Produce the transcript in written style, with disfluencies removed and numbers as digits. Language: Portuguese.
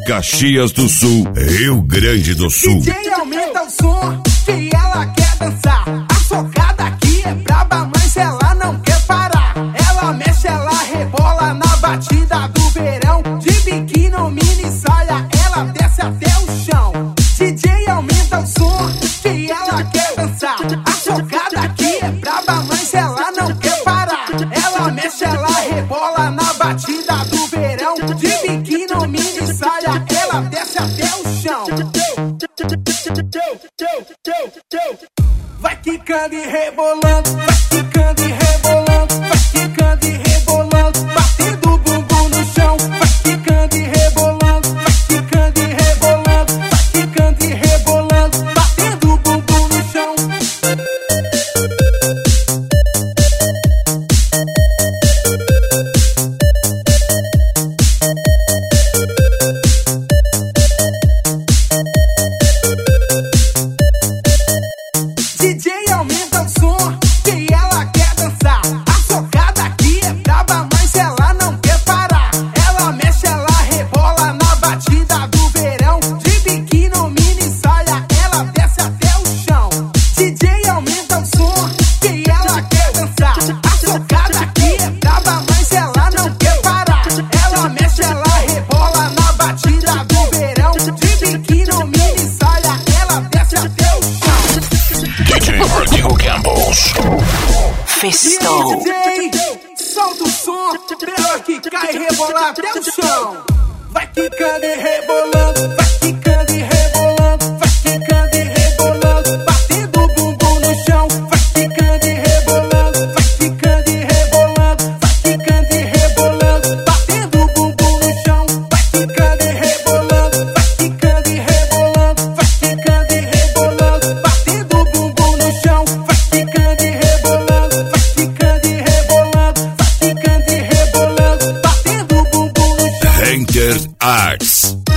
Caxias do Sul, Rio Grande do Sul. DJ aumenta o som, que ela quer dançar. A socada aqui é braba, mas ela não quer parar. Ela mexe, ela rebola na batida do verão. De biquíni ou mini saia, ela desce até o chão. DJ aumenta o som, que ela quer dançar. A socada aqui é braba, mas ela não quer parar. Ela mexe, ela rebola na batida do verão. De biquíni ou mini saia, ela desce até o chão. Vai quicando e rebolando, vai quicando e rebolando, vai quicando e rebolando, batendo o bumbum no chão. Vai quicando e rebolando, vai quicando e rebolando, vai quicando e rebolando, batendo o bumbum no chão. DJ aumenta o som, que ela quer dançar. A socada aqui é braba, mas ela não quer parar. Ela mexe, ela rebola na batida do verão. De biquíni ou mini saia, ela desce até o chão. DJ aumenta o som, que ela quer dançar. A socada aqui é braba, mas ela não quer parar. Ela mexe, ela rebola na batida do verão. De biquíni ou mini saia, ela desce até o chão. DJ Marquinho Campos. Festou. DJ, solta o som, pra ela quicar e rebolar até o chão. Vai quicando e rebolando, vai quicando e rebolando, vai quicando e rebolando, batendo o bumbum no chão. Vai quicando e rebolando, vai quicando e rebolando, vai quicando e rebolando, batendo o bumbum no chão. Vai quicando e rebolando, vai quicando e rebolando, vai quicando e rebolando, batendo o bumbum no chão. Vai quicando e rebolando, vai quicando e rebolando, vai quicando e rebolando, batendo o bumbum no chão. Hunter Arts.